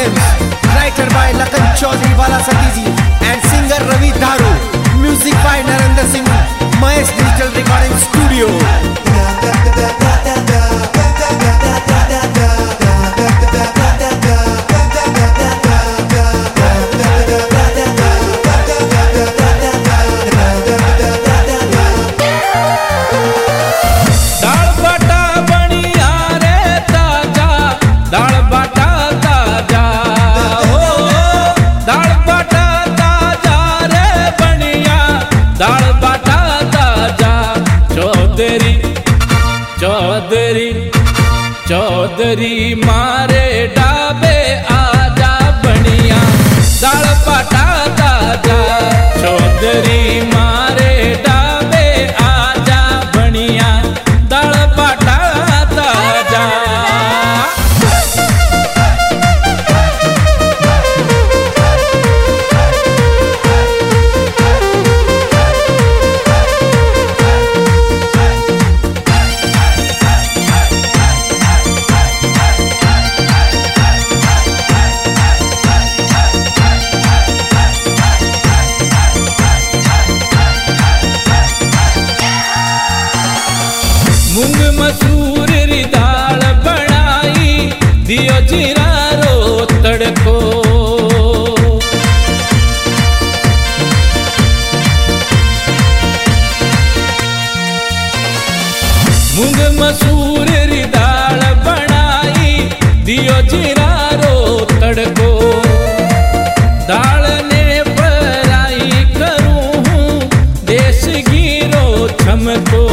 Films, writer by Lakan Chaudhary Bala Satiji and singer Ravi Dharu. Music by Narendra Singh, Mahesh Digital Recording Studio. Chaudhary मारे डाबे आजा बनिया दाल पाटा ताजा। चौधरी मारे डाबे आजा बनिया दाल पाटा ताजा। मूंग मसूर री दाल बनाई दियो जीरा रो तड़को। मूंग मसूर री दाल बनाई दियो जीरा रो तड़को। दाल ने फ्राई करूं हूँ देश घीरो छमको।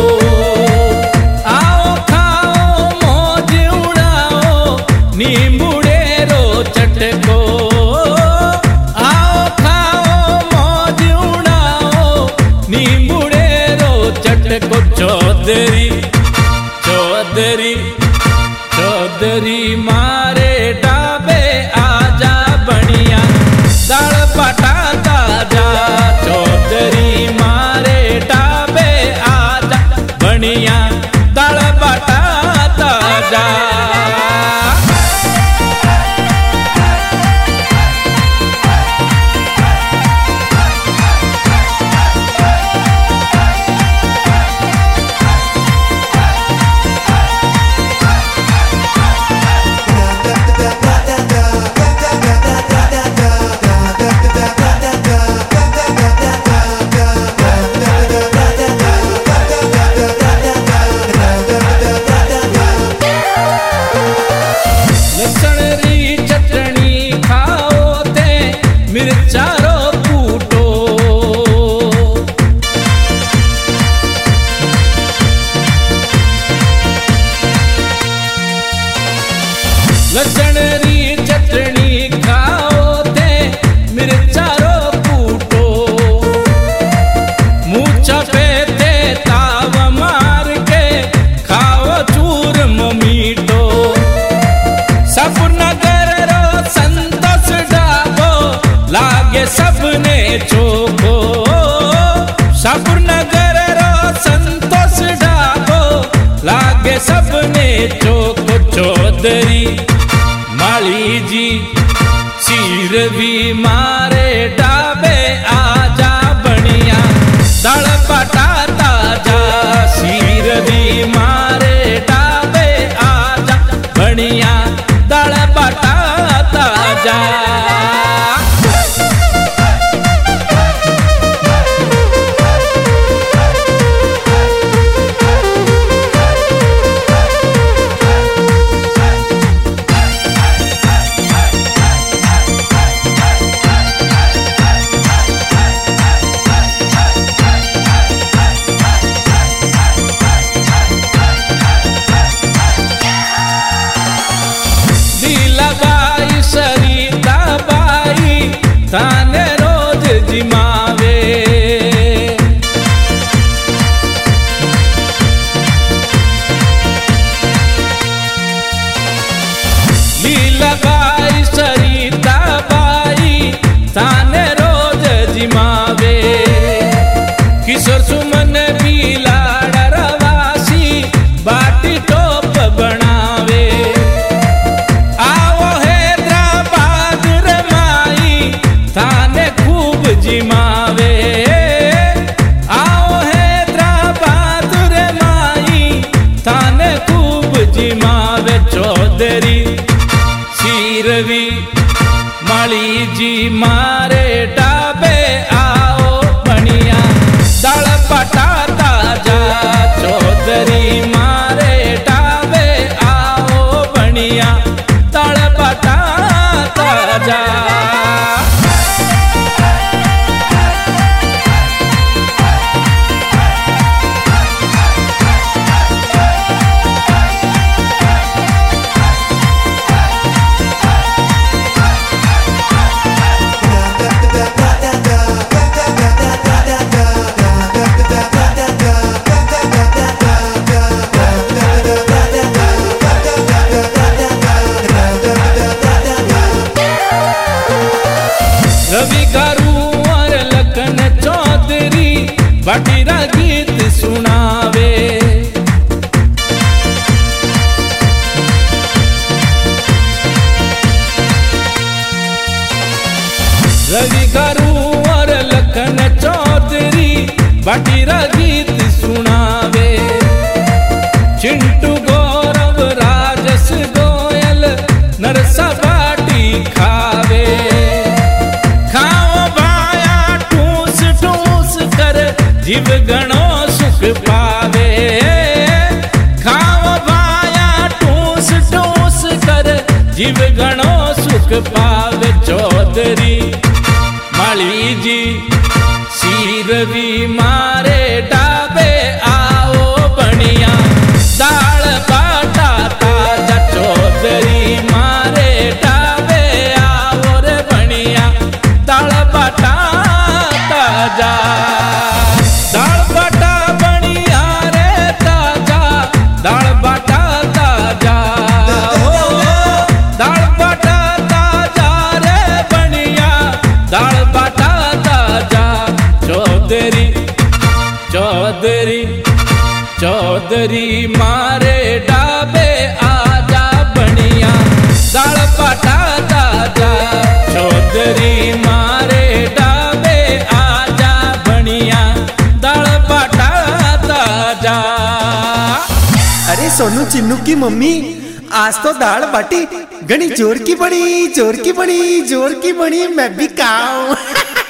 नींबूड़े रो चटको आओ खाओ मौज उड़ाओ। नींबूड़े रो चटको। चौधरी चौधरी चौधरी मारे डाबे आजा बनिया दाल पाटा ताजा। चौधरी मारे डाबे आजा बनिया दाल पाटा ताजा। मिर्चारो कूटो लसण री चटनी खाओ ते मिर्चारो कूटो। मूछा पे ते ताव मार के खाओ चूरम मीठो। सपनगर रो संतोष डाबो लागे सबने चोखो। सपनगर रो संतोष डाबो लागे सबने चोखो। चौधरी माली जी चीर भी मारे डाबे आजा बनिया दाल पाटा ताजा। सीर भी मारे डाबे आजा बनिया दाल पाटा ताजा। थाने रोज जिमावे लीला बाई सरिता बाई थाने रोज जिमावे। किशोर सुमन भी लाड़ रवासी बाटी टोप बनावे। आओ हैदराबाद ताजा। रवि गारू और लखन चौधरी बाटीरा गीत सुनावे। रवि गारू और लखन चौधरी बाटीरा गीत सुनावे। चिंटू गौरव राजस गोयल नरसा बाटी खावे। जीव गणो सुख पावे। खाओ भाया टूस टूस कर जीव गणो सुख पावे। चौधरी माली जी सीरवी मारे डाबे आओ बनिया दाल बाटा ताजा। चौधरी मारे डाबे आओ रे बनिया दाल बाटा ताजा। दाल बाटा बनिया रे ताजा, दाल बाटा ताजा। दाल बाटा ताजा रे बनिया दाल बाटा ताजा। चौधरी चौधरी चौधरी मारे डाबे आजा बनिया दाल बाटा ताजा। चौधरी मारे डाबे आजा बनिया दाल बाटा ताजा। अरे सोनू चिन्नू की मम्मी आज तो दाल बाटी घनी जोर की बनी, जोर की बनी, जोर की बनी। मैं भी खाऊं।